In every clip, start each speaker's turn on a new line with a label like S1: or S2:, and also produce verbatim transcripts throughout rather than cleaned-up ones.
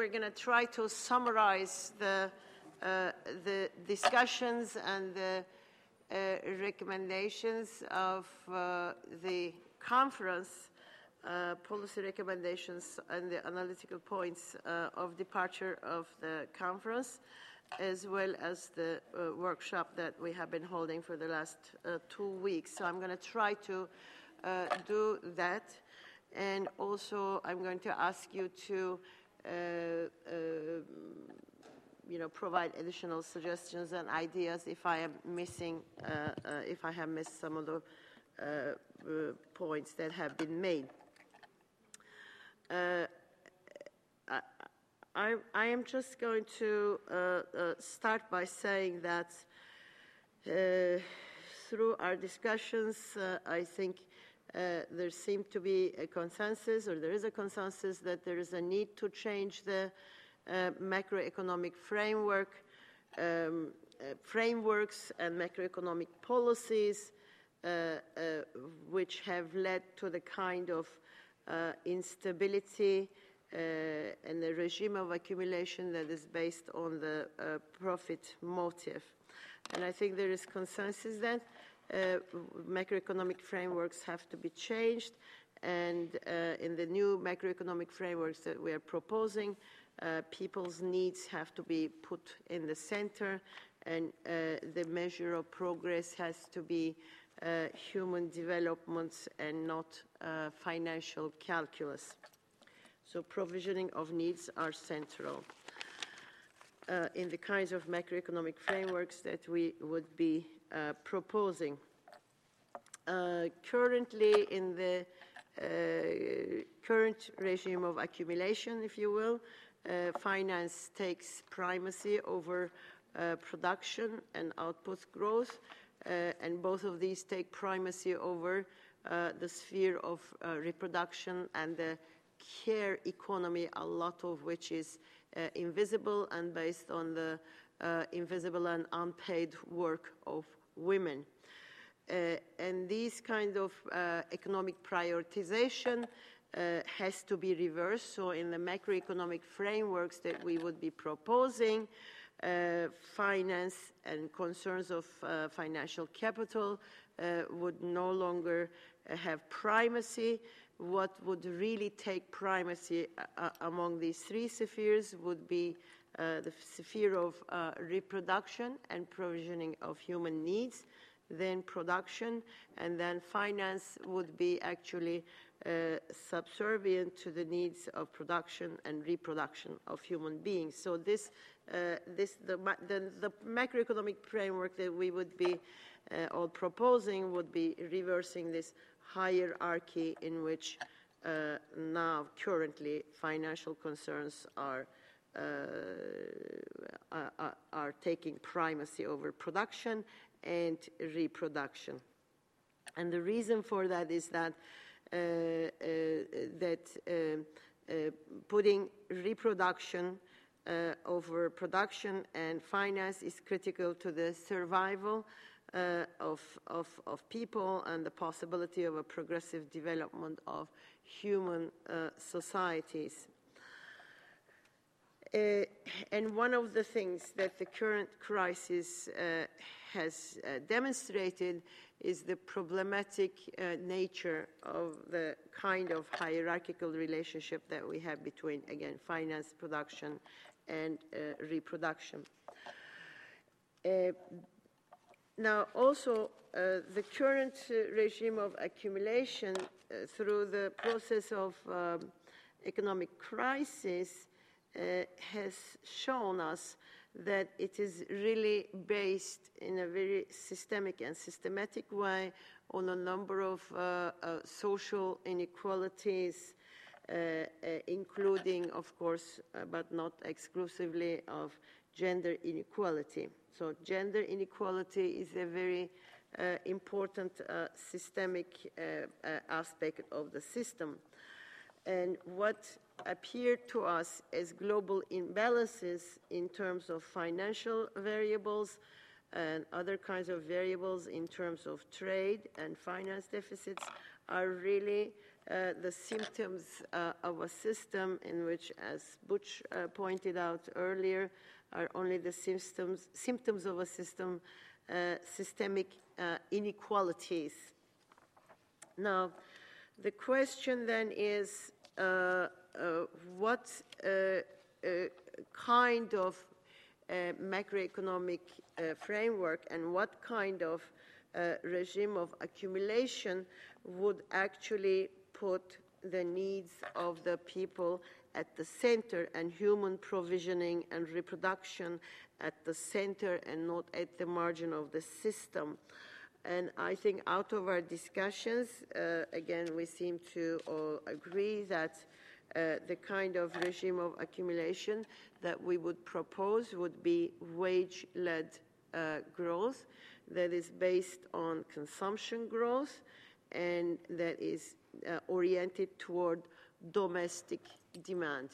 S1: going to try to summarize the, uh, the discussions and the uh, recommendations of uh, the conference, uh, policy recommendations and the analytical points uh, of departure of the conference, as well as the uh, workshop that we have been holding for the last uh, two weeks. So I'm going to try to uh, do that. And also I'm going to ask you to uh, uh, you know, provide additional suggestions and ideas if I am missing, uh, uh, if I have missed some of the uh, uh, points that have been made. Uh, I, I am just going to uh, uh, start by saying that uh, through our discussions, uh, I think uh, there seemed to be a consensus, or there is a consensus, that there is a need to change the uh, macroeconomic framework, um, uh, frameworks and macroeconomic policies uh, uh, which have led to the kind of uh, instability Uh, and the regime of accumulation that is based on the uh, profit motive. And I think there is consensus that uh, macroeconomic frameworks have to be changed, and uh, in the new macroeconomic frameworks that we are proposing, uh, people's needs have to be put in the center, and uh, the measure of progress has to be uh, human development and not uh, financial calculus. So provisioning of needs are central uh, in the kinds of macroeconomic frameworks that we would be uh, proposing. Uh, currently, in the uh, current regime of accumulation, if you will, uh, finance takes primacy over uh, production and output growth, uh, and both of these take primacy over uh, the sphere of uh, reproduction and the care economy, a lot of which is uh, invisible and based on the uh, invisible and unpaid work of women. Uh, and these kind of uh, economic prioritization uh, has to be reversed. So in the macroeconomic frameworks that we would be proposing, uh, finance and concerns of uh, financial capital uh, would no longer uh, have primacy. What would really take primacy uh, among these three spheres would be uh, the sphere of uh, reproduction and provisioning of human needs, then production, and then finance would be actually uh, subservient to the needs of production and reproduction of human beings. So this, uh, this the, the, the macroeconomic framework that we would be uh, all proposing would be reversing this hierarchy in which uh, now currently financial concerns are, uh, are, are taking primacy over production and reproduction. And the reason for that is that uh, uh, that uh, uh, putting reproduction uh, over production and finance is critical to the survival Uh, of, of, of people and the possibility of a progressive development of human uh, societies. Uh, and one of the things that the current crisis uh, has uh, demonstrated is the problematic uh, nature of the kind of hierarchical relationship that we have between, again, finance, production, and uh, reproduction. Uh, Now, also, uh, the current uh, regime of accumulation uh, through the process of um, economic crisis uh, has shown us that it is really based in a very systemic and systematic way on a number of uh, uh, social inequalities, uh, uh, including, of course, uh, but not exclusively, of gender inequality. So gender inequality is a very uh, important uh, systemic uh, uh, aspect of the system. And what appeared to us as global imbalances in terms of financial variables and other kinds of variables in terms of trade and finance deficits are really uh, the symptoms uh, of a system in which, as Butch uh, pointed out earlier, are only the symptoms, symptoms of a system, uh, systemic uh, inequalities. Now, the question then is, uh, uh, what uh, uh, kind of uh, macroeconomic uh, framework and what kind of uh, regime of accumulation would actually put the needs of the people at the center and human provisioning and reproduction at the center and not at the margin of the system. And I think out of our discussions, uh, again, we seem to all agree that uh, the kind of regime of accumulation that we would propose would be wage-led uh, growth that is based on consumption growth and that is uh, oriented toward domestic demand.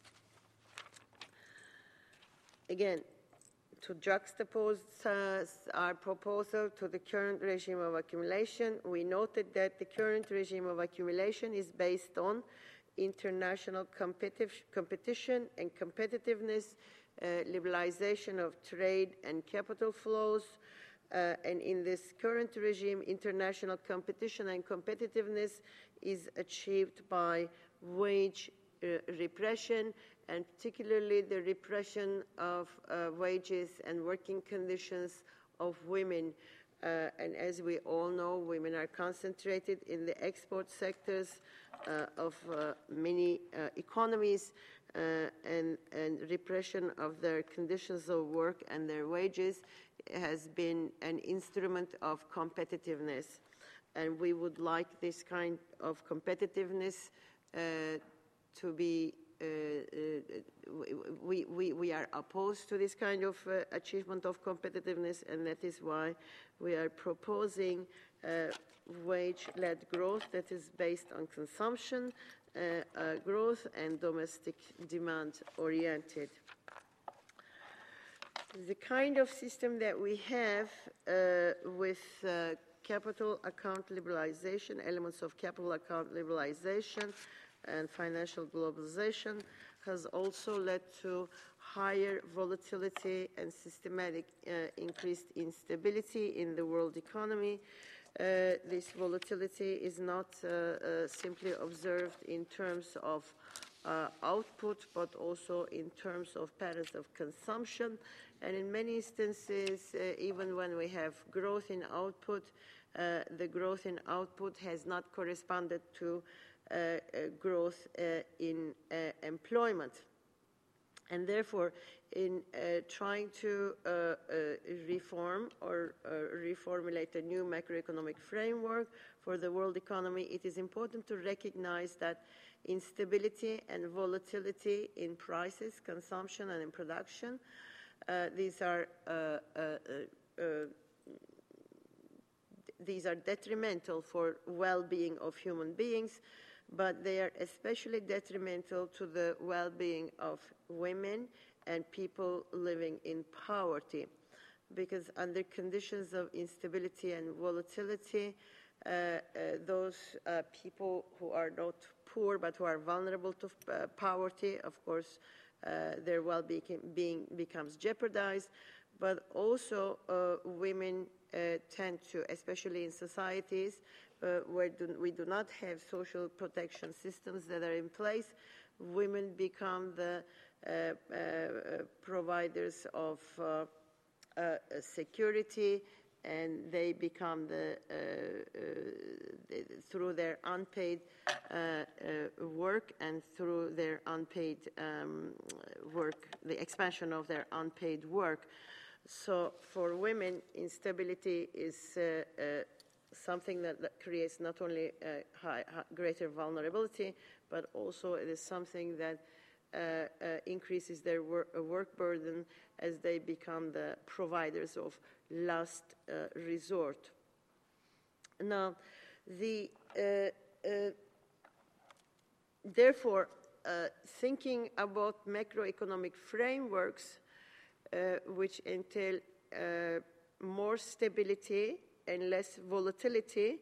S1: Again, to juxtapose uh, our proposal to the current regime of accumulation, we noted that the current regime of accumulation is based on international competition and competitiveness, uh, liberalization of trade and capital flows, uh, and in this current regime, international competition and competitiveness is achieved by wage uh, repression, and particularly the repression of uh, wages and working conditions of women. Uh, and as we all know, women are concentrated in the export sectors uh, of uh, many uh, economies, uh, and, and repression of their conditions of work and their wages has been an instrument of competitiveness. And we would like this kind of competitiveness uh, to be Uh, uh, we, we, we are opposed to this kind of uh, achievement of competitiveness, and that is why we are proposing uh, wage-led growth that is based on consumption uh, uh, growth and domestic demand-oriented. The kind of system that we have uh, with uh, capital account liberalization, elements of capital account liberalization, and financial globalization has also led to higher volatility and systematic uh, increased instability in the world economy. Uh, this volatility is not uh, uh, simply observed in terms of uh, output, but also in terms of patterns of consumption. And in many instances, uh, even when we have growth in output, uh, the growth in output has not corresponded to Uh, uh, growth uh, in uh, employment. And therefore, in uh, trying to uh, uh, reform or uh, reformulate a new macroeconomic framework for the world economy, it is important to recognize that instability and volatility in prices, consumption, and in production, uh, these are uh, uh, uh, these are detrimental for well-being of human beings, but they are especially detrimental to the well-being of women and people living in poverty, because under conditions of instability and volatility, uh, uh, those uh, people who are not poor but who are vulnerable to uh, poverty, of course, uh, their well-being becomes jeopardized, but also uh, women uh, tend to, especially in societies Uh, where do, we do not have social protection systems that are in place, women become the uh, uh, providers of uh, uh, security, and they become the, uh, uh, the through their unpaid uh, uh, work and through their unpaid um, work, the expansion of their unpaid work. So for women, instability is uh, uh, something that, that creates not only uh, high, high, greater vulnerability, but also it is something that uh, uh, increases their wor work burden as they become the providers of last uh, resort. Now, the, uh, uh, therefore, uh, thinking about macroeconomic frameworks uh, which entail uh, more stability and less volatility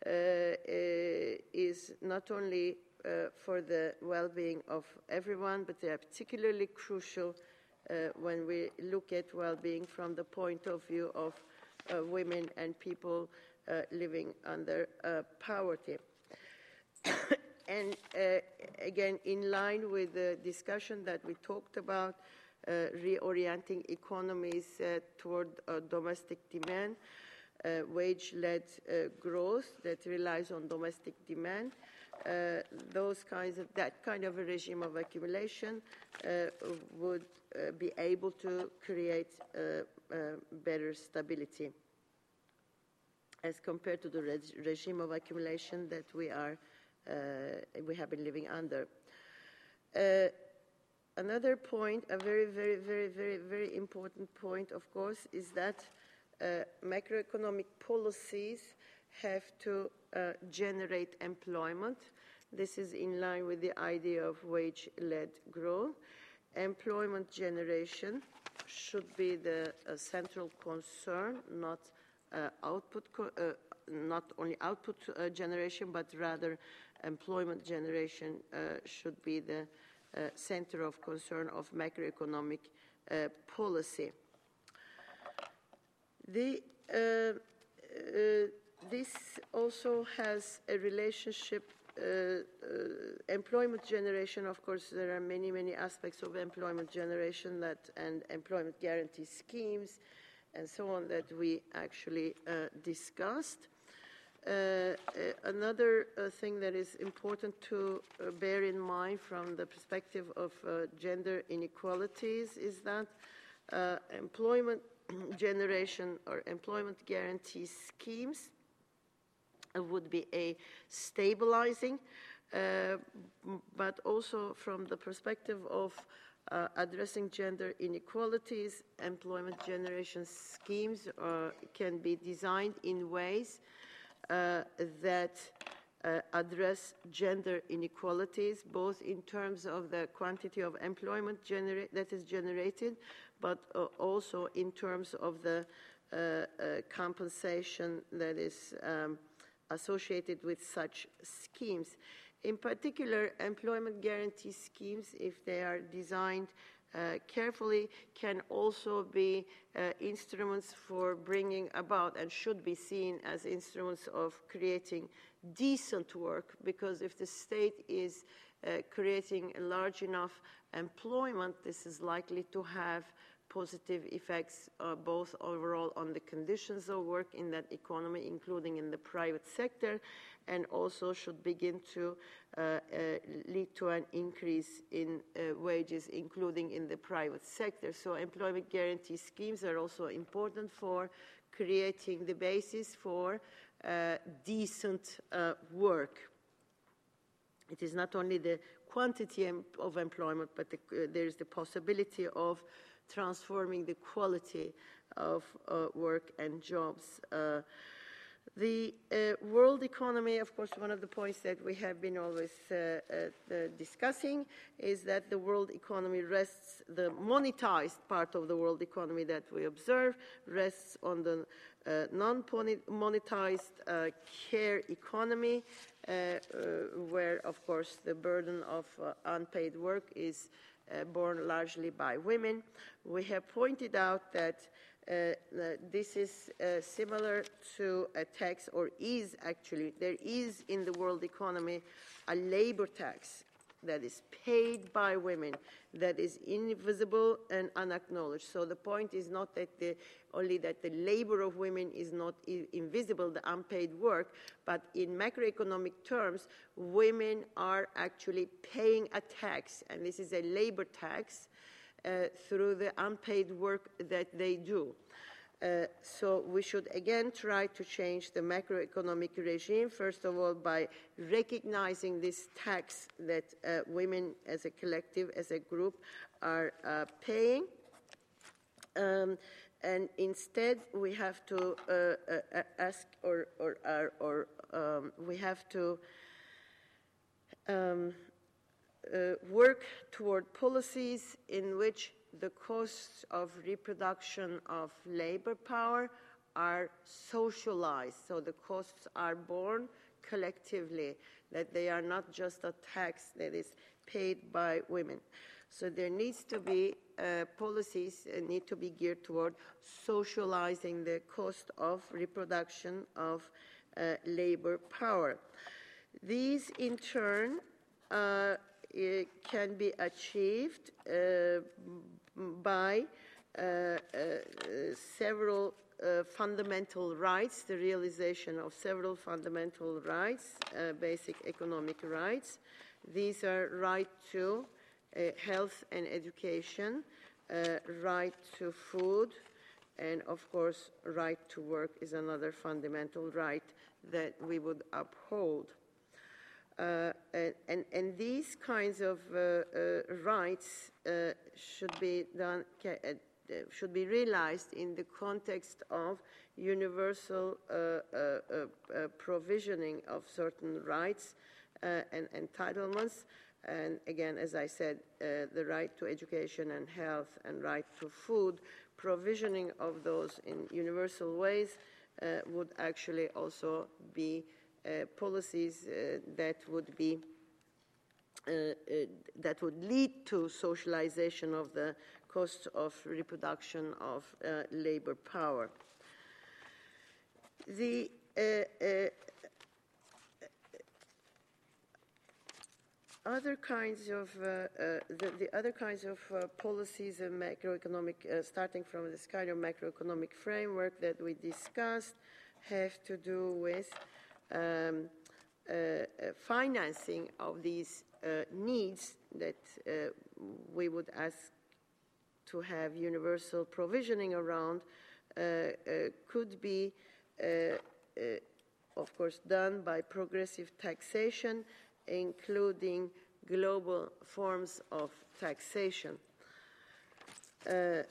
S1: uh, is not only uh, for the well-being of everyone, but they are particularly crucial uh, when we look at well-being from the point of view of uh, women and people uh, living under uh, poverty. And uh, again, in line with the discussion that we talked about, uh, reorienting economies uh, toward uh, domestic demand, uh, wage-led uh, growth that relies on domestic demand, uh, those kinds of, that kind of a regime of accumulation uh, would uh, be able to create uh, uh, better stability as compared to the reg regime of accumulation that we are Uh, we have been living under. Uh, another point, a very, very, very, very, very important point, of course, is that uh, macroeconomic policies have to uh, generate employment. This is in line with the idea of wage-led growth. Employment generation should be the uh, central concern, not uh, output, co uh, not only output uh, generation, but rather employment generation uh, should be the uh, center of concern of macroeconomic uh, policy. The, uh, uh, this also has a relationship, uh, uh, employment generation, of course, there are many, many aspects of employment generation that, and employment guarantee schemes and so on that we actually uh, discussed. Uh, uh, another uh, thing that is important to uh, bear in mind from the perspective of uh, gender inequalities is that uh, employment generation or employment guarantee schemes uh, would be a stabilizing, uh, but also from the perspective of uh, addressing gender inequalities, employment generation schemes uh, can be designed in ways Uh, that uh, address gender inequalities, both in terms of the quantity of employment that is generated, but uh, also in terms of the uh, uh, compensation that is um, associated with such schemes. In particular, employment guarantee schemes, if they are designed Uh, carefully, can also be uh, instruments for bringing about, and should be seen as instruments of creating decent work, because if the state is uh, creating a large enough employment, this is likely to have positive effects uh, both overall on the conditions of work in that economy, including in the private sector, and also should begin to uh, uh, lead to an increase in uh, wages, including in the private sector. So employment guarantee schemes are also important for creating the basis for uh, decent uh, work. It is not only the quantity of employment, but the, uh, there is the possibility of transforming the quality of uh, work and jobs. Uh, the uh, world economy, of course, one of the points that we have been always uh, uh, discussing is that the world economy rests, the monetized part of the world economy that we observe rests on the uh, non-monetized uh, care economy, uh, uh, where, of course, the burden of uh, unpaid work is Uh, borne largely by women. We have pointed out that uh, uh, this is uh, similar to a tax, or is actually, there is in the world economy a labor tax that is paid by women, that is invisible and unacknowledged. So the point is not that the, only that the labor of women is not invisible, the unpaid work, but in macroeconomic terms, women are actually paying a tax, and this is a labor tax uh, through the unpaid work that they do. Uh, so we should again try to change the macroeconomic regime, first of all, by recognizing this tax that uh, women as a collective, as a group, are uh, paying. Um, and instead, we have to uh, uh, ask, or, or, or, or um, we have to um, uh, work toward policies in which the costs of reproduction of labor power are socialized, so the costs are borne collectively, that they are not just a tax that is paid by women. So there needs to be uh, policies uh, need to be geared toward socializing the cost of reproduction of uh, labor power. These, in turn, uh, can be achieved uh, by uh, uh, several uh, fundamental rights, the realization of several fundamental rights, uh, basic economic rights. These are right to uh, health and education, uh, right to food, and of course, right to work is another fundamental right that we would uphold. Uh, and, and, and these kinds of uh, uh, rights uh, should be done, uh, should be realized in the context of universal uh, uh, uh, provisioning of certain rights uh, and entitlements. And again, as I said, uh, the right to education and health and right to food, provisioning of those in universal ways uh, would actually also be uh, policies uh, that would be uh, uh, that would lead to socialization of the costs of reproduction of uh, labor power. The uh, uh, Other kinds of uh, uh, the, the other kinds of uh, policies and macroeconomic, uh, starting from this kind of macroeconomic framework that we discussed, have to do with um, uh, uh, financing of these uh, needs that uh, we would ask to have universal provisioning around. Uh, uh, could be, uh, uh, of course, done by progressive taxation, including global forms of taxation. Uh,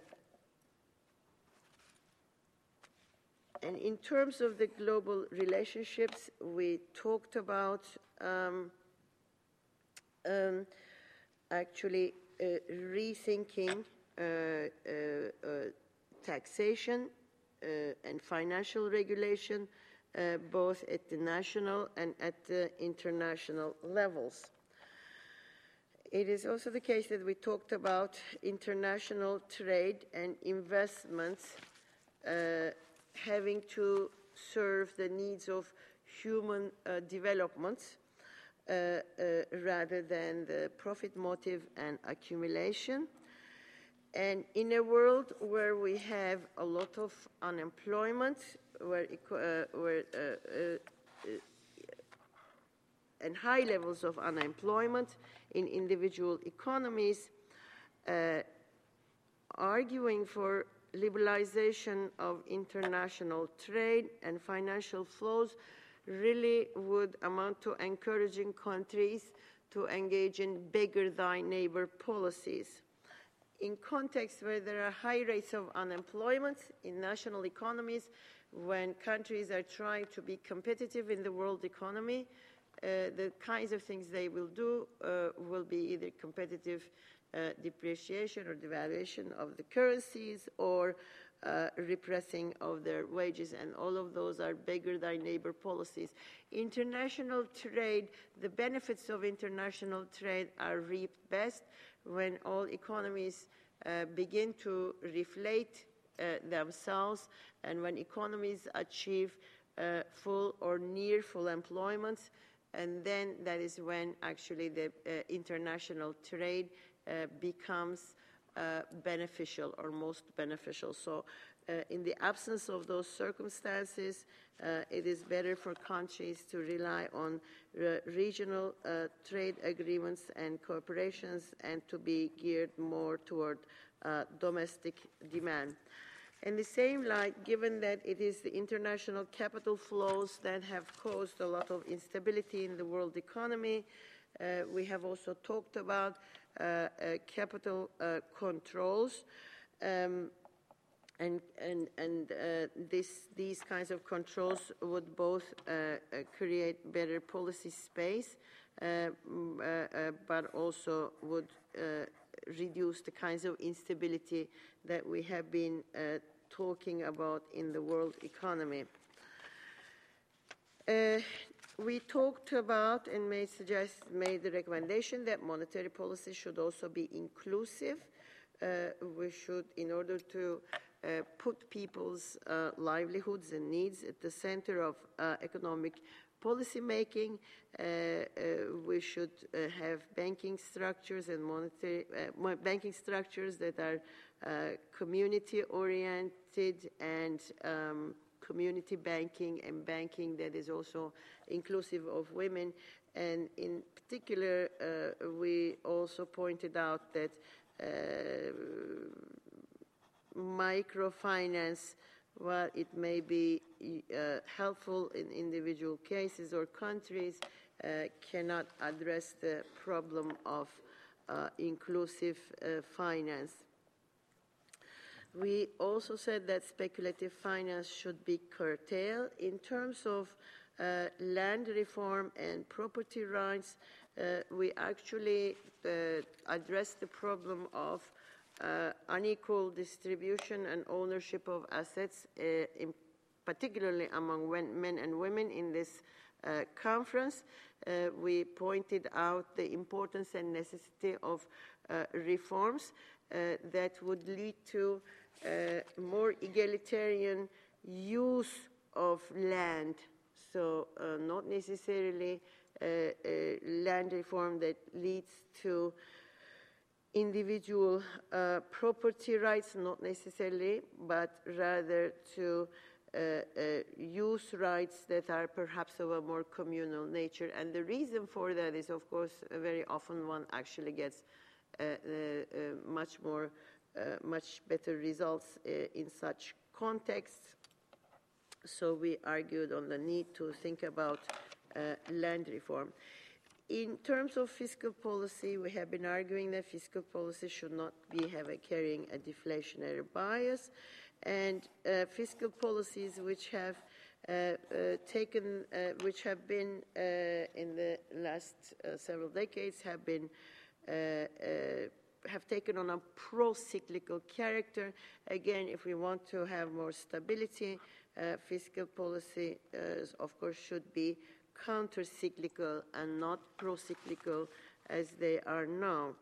S1: and in terms of the global relationships, we talked about um, um, actually uh, rethinking uh, uh, uh, taxation uh, and financial regulation, Uh, both at the national and at the international levels. It is also the case that we talked about international trade and investments uh, having to serve the needs of human uh, development uh, uh, rather than the profit motive and accumulation. And in a world where we have a lot of unemployment, where, uh, where uh, uh, uh, and high levels of unemployment in individual economies, uh, arguing for liberalization of international trade and financial flows really would amount to encouraging countries to engage in beggar thy neighbor policies. In contexts where there are high rates of unemployment in national economies, when countries are trying to be competitive in the world economy, uh, the kinds of things they will do uh, will be either competitive uh, depreciation or devaluation of the currencies or uh, repressing of their wages, and all of those are beggar thy neighbor policies. International trade, the benefits of international trade are reaped best when all economies uh, begin to reflate uh, themselves, and when economies achieve uh, full or near full employment, and then that is when actually the uh, international trade uh, becomes uh, beneficial or most beneficial. So uh, in the absence of those circumstances, uh, it is better for countries to rely on uh, regional uh, trade agreements and cooperations and to be geared more toward uh, domestic demand. In the same light, given that it is the international capital flows that have caused a lot of instability in the world economy, uh, we have also talked about uh, uh, capital uh, controls. Um, And, and, and uh, this, these kinds of controls would both uh, uh, create better policy space, uh, uh, uh, but also would uh, reduce the kinds of instability that we have been uh, talking about in the world economy. Uh, we talked about and made, suggest, made the recommendation that monetary policy should also be inclusive. Uh, we should, in order to uh, put people's uh, livelihoods and needs at the center of uh, economic policy making, uh, uh, we should uh, have banking structures and monetary uh, banking structures that are uh, community oriented and um, community banking and banking that is also inclusive of women. And in particular, uh, we also pointed out that uh, microfinance, while it may be uh, helpful in individual cases or countries, uh, cannot address the problem of uh, inclusive uh, finance. We also said that speculative finance should be curtailed. In terms of uh, land reform and property rights, uh, we actually uh, addressed the problem of uh, unequal distribution and ownership of assets, uh, in particularly among men and women in this uh, conference. Uh, we pointed out the importance and necessity of uh, reforms uh, that would lead to Uh, more egalitarian use of land, so uh, not necessarily uh, uh, land reform that leads to individual uh, property rights, not necessarily, but rather to uh, uh, use rights that are perhaps of a more communal nature. And the reason for that is, of course, very often one actually gets uh, uh, uh, much more Uh, much better results uh, in such contexts. So we argued on the need to think about uh, land reform. In terms of fiscal policy, we have been arguing that fiscal policy should not be have a, carrying a deflationary bias, and uh, fiscal policies which have uh, uh, taken, uh, which have been uh, in the last uh, several decades have been uh, uh, have taken on a pro-cyclical character. Again, if we want to have more stability, uh, fiscal policy, uh, of course, should be counter-cyclical and not pro-cyclical as they are now.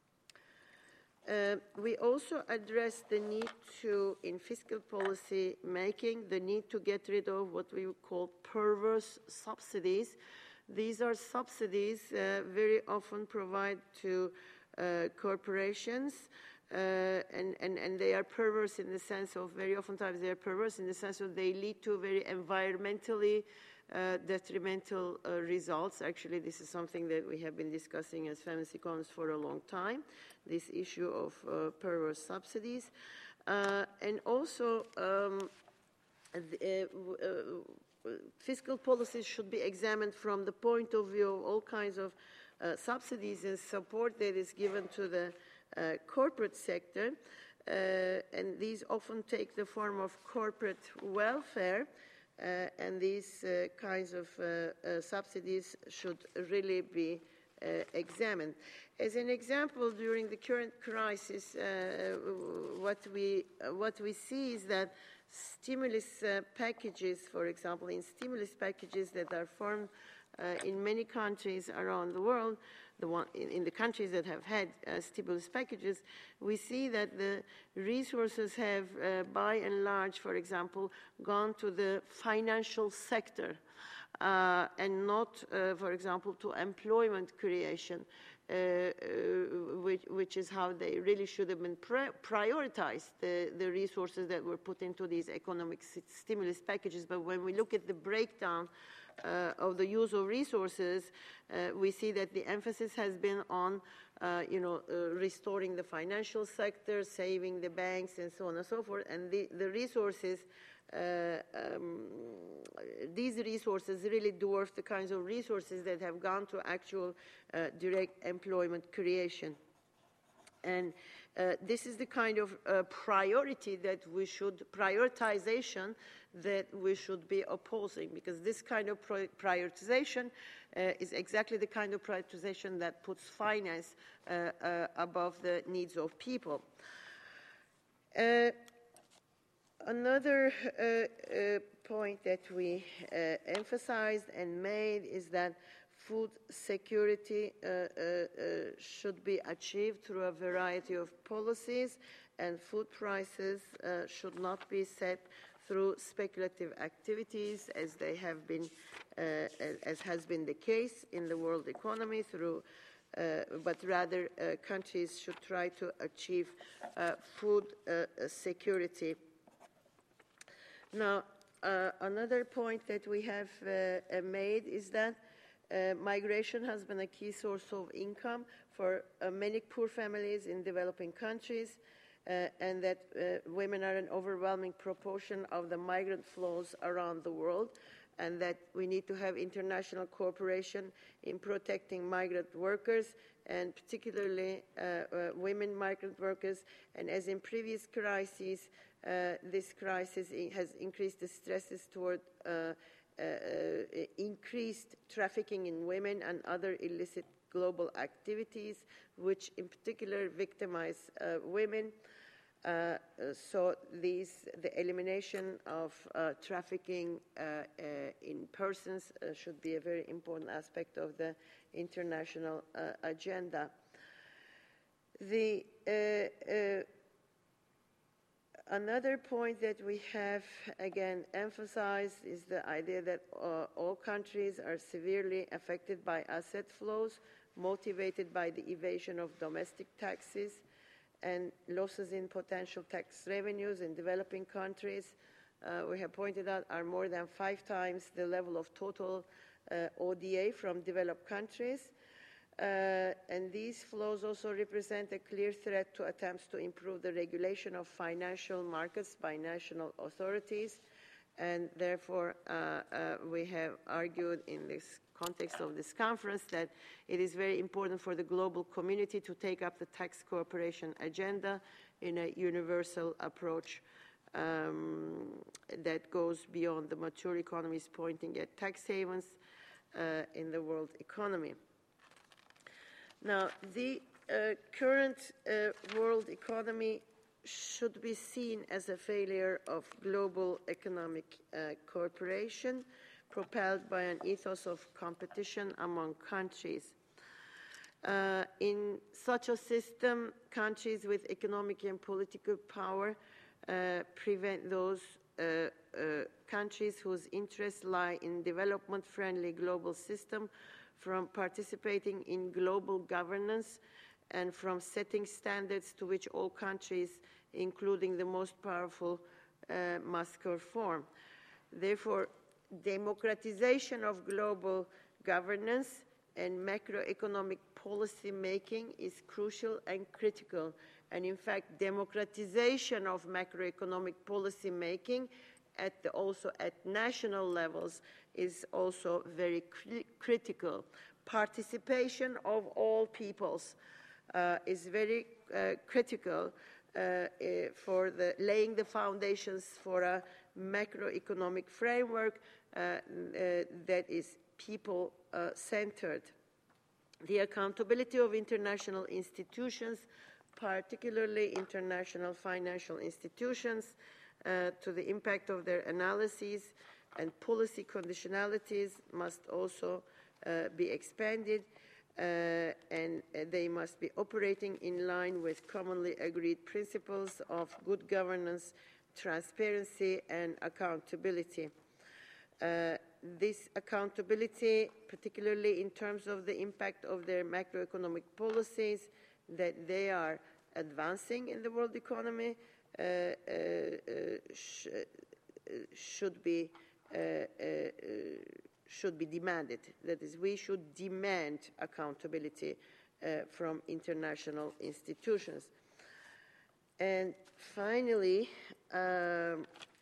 S1: Uh, we also address the need to, in fiscal policy making, the need to get rid of what we would call perverse subsidies. These are subsidies uh, very often provide to Uh, corporations, uh, and, and, and they are perverse in the sense of, very oftentimes they are perverse in the sense of they lead to very environmentally uh, detrimental uh, results. Actually, this is something that we have been discussing as feminist economists for a long time, this issue of uh, perverse subsidies. Uh, and also, um, the, uh, uh, fiscal policies should be examined from the point of view of all kinds of Uh, subsidies and support that is given to the uh, corporate sector, uh, and these often take the form of corporate welfare, uh, and these uh, kinds of uh, uh, subsidies should really be uh, examined. As an example, during the current crisis, uh, what we uh, what we see is that stimulus uh, packages, for example, in stimulus packages that are formed Uh, in many countries around the world, the one, in, in the countries that have had uh, stimulus packages, we see that the resources have, uh, by and large, for example, gone to the financial sector uh, and not, uh, for example, to employment creation, uh, uh, which, which is how they really should have been pri prioritized, the, the resources that were put into these economic stimulus packages. But when we look at the breakdown Uh, of the use of resources, uh, we see that the emphasis has been on, uh, you know, uh, restoring the financial sector, saving the banks, and so on and so forth. And the, the resources, uh, um, these resources really dwarf the kinds of resources that have gone to actual uh, direct employment creation. And uh, this is the kind of uh, priority that we should, prioritization that we should be opposing, because this kind of prioritization uh, is exactly the kind of prioritization that puts finance uh, uh, above the needs of people. Uh, Another uh, uh, point that we uh, emphasized and made is that food security uh, uh, uh, should be achieved through a variety of policies, and food prices uh, should not be set through speculative activities, as they have been, uh, as has been the case in the world economy, through Uh, but rather uh, countries should try to achieve uh, food uh, security. Now, uh, another point that we have uh, made is that uh, migration has been a key source of income for uh, many poor families in developing countries, uh, and that uh, women are an overwhelming proportion of the migrant flows around the world, and that we need to have international cooperation in protecting migrant workers, and particularly uh, uh, women migrant workers. And as in previous crises, uh, this crisis has increased the stresses toward uh, uh, uh, increased trafficking in women and other illicit global activities, which in particular victimize uh, women. Uh, so these, the elimination of uh, trafficking uh, uh, in persons uh, should be a very important aspect of the international uh, agenda. The, uh, uh, another point that we have again emphasized is the idea that uh, all countries are severely affected by asset flows motivated by the evasion of domestic taxes and losses in potential tax revenues in developing countries. Uh, we have pointed out are more than five times the level of total uh, O D A from developed countries. Uh, and these flows also represent a clear threat to attempts to improve the regulation of financial markets by national authorities. And therefore, uh, uh, we have argued in this context of this conference that it is very important for the global community to take up the tax cooperation agenda in a universal approach um, that goes beyond the mature economies pointing at tax havens uh, in the world economy. Now, the uh, current uh, world economy should be seen as a failure of global economic uh, cooperation propelled by an ethos of competition among countries. Uh, in such a system, countries with economic and political power uh, prevent those uh, uh, countries whose interests lie in development-friendly global system from participating in global governance and from setting standards to which all countries, including the most powerful, uh, must conform. Therefore, democratization of global governance and macroeconomic policy making is crucial and critical. And in fact, democratization of macroeconomic policy making at the, also at national levels is also very cri critical. Participation of all peoples uh, is very uh, critical uh, uh, for the laying the foundations for a macroeconomic framework uh, uh, that is people-centered. Uh, the accountability of international institutions, particularly international financial institutions, uh, to the impact of their analyses and policy conditionalities must also uh, be expanded, uh, and uh, they must be operating in line with commonly agreed principles of good governance, transparency, and accountability. Uh, this accountability, particularly in terms of the impact of their macroeconomic policies that they are advancing in the world economy, uh, uh, uh, sh should be uh, uh, should be demanded. That is, we should demand accountability uh, from international institutions. And finally, um,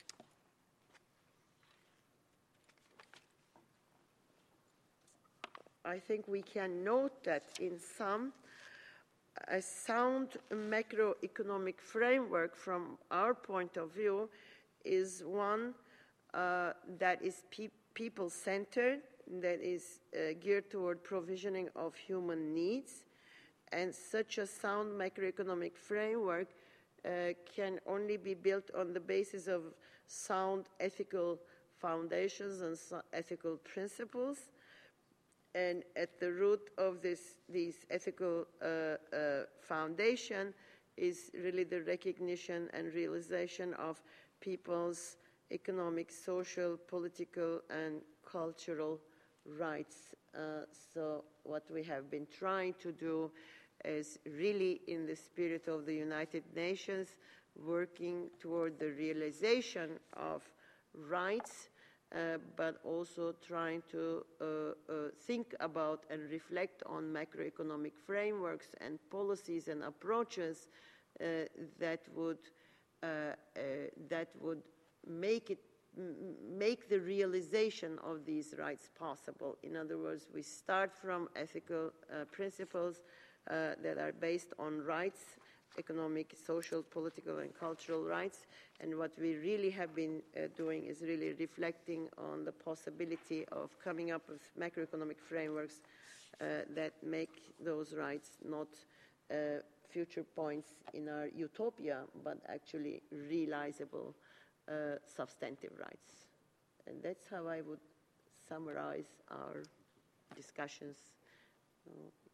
S1: I think we can note that in sum, a sound macroeconomic framework from our point of view is one uh, that is pe people-centered, that is uh, geared toward provisioning of human needs, and such a sound macroeconomic framework uh, can only be built on the basis of sound ethical foundations and so ethical principles. And at the root of this, these ethical uh, uh, foundation is really the recognition and realization of people's economic, social, political, and cultural rights. Uh, so what we have been trying to do is really in the spirit of the United Nations, working toward the realization of rights, uh, but also trying to uh, uh, think about and reflect on macroeconomic frameworks and policies and approaches uh, that would uh, uh, that would make it make the realization of these rights possible. In other words, we start from ethical uh, principles uh, that are based on rights, economic, social, political, and cultural rights. And what we really have been uh, doing is really reflecting on the possibility of coming up with macroeconomic frameworks uh, that make those rights not uh, future points in our utopia, but actually realizable uh, substantive rights. And that's how I would summarize our discussions. Uh,